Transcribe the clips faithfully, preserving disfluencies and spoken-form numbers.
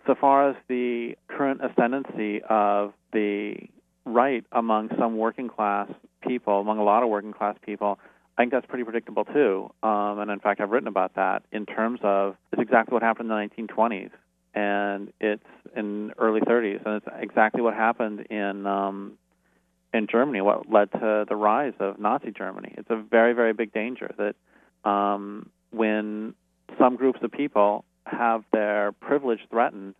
so far as the current ascendancy of the right among some working class people, among a lot of working class people, I think that's pretty predictable too. Um, and in fact, I've written about that in terms of it's exactly what happened in the nineteen twenties, and it's in early thirties, and it's exactly what happened in um, in Germany, what led to the rise of Nazi Germany. It's a very, very big danger that um, when some groups of people have their privilege threatened,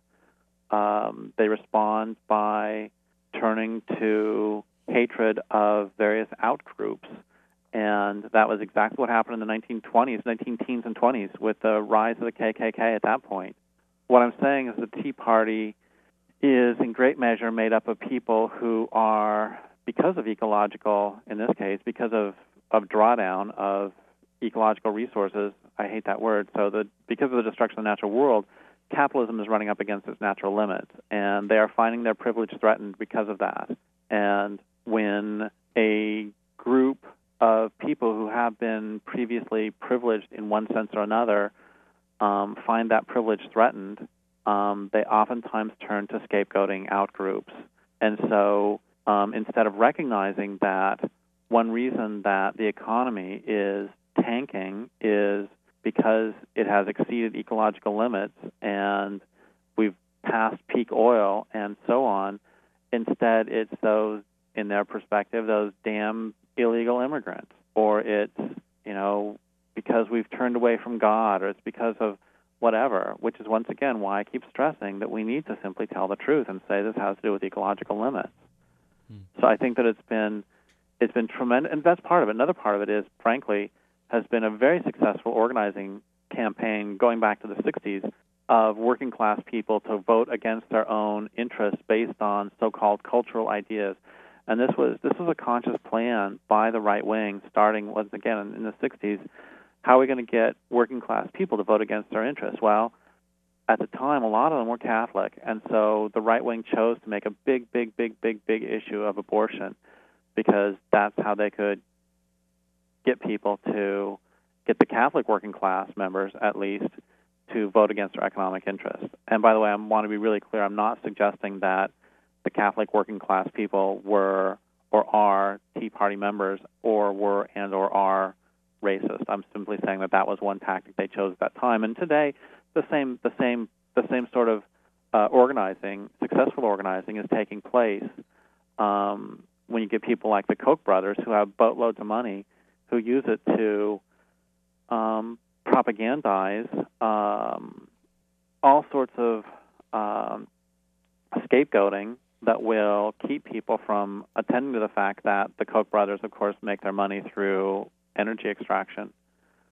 um, they respond by turning to hatred of various outgroups. And that was exactly what happened in the nineteen twenties, nineteen teens and twenties, with the rise of the K K K at that point. What I'm saying is the Tea Party is in great measure made up of people who are, because of ecological, in this case, because of, of drawdown of ecological resources, I hate that word, so the, because of the destruction of the natural world, capitalism is running up against its natural limits, and they are finding their privilege threatened because of that. And when a group of people who have been previously privileged in one sense or another um, find that privilege threatened, um, they oftentimes turn to scapegoating out groups. And so um, instead of recognizing that one reason that the economy is tanking is because it has exceeded ecological limits and we've passed peak oil and so on, instead it's those, in their perspective, those damn illegal immigrants, or it's, you know, because we've turned away from God, or it's because of whatever, which is once again why I keep stressing that we need to simply tell the truth and say this has to do with ecological limits. Hmm. So I think that it's been it's been tremendous, and that's part of it. Another part of it is, frankly, has been a very successful organizing campaign going back to the sixties of working class people to vote against their own interests based on so-called cultural ideas. And this was this was a conscious plan by the right wing, starting once again in the sixties. How are we going to get working class people to vote against their interests? Well, at the time, a lot of them were Catholic, and so the right wing chose to make a big, big, big, big, big issue of abortion because that's how they could get people to get the Catholic working class members, at least, to vote against their economic interests. And by the way, I want to be really clear, I'm not suggesting that the Catholic working class people were or are Tea Party members or were and or are racist. I'm simply saying that that was one tactic they chose at that time. And today, the same the same the same sort of uh, organizing, successful organizing, is taking place um, when you get people like the Koch brothers who have boatloads of money, who use it to um, propagandize um, all sorts of um, scapegoating that will keep people from attending to the fact that the Koch brothers, of course, make their money through energy extraction.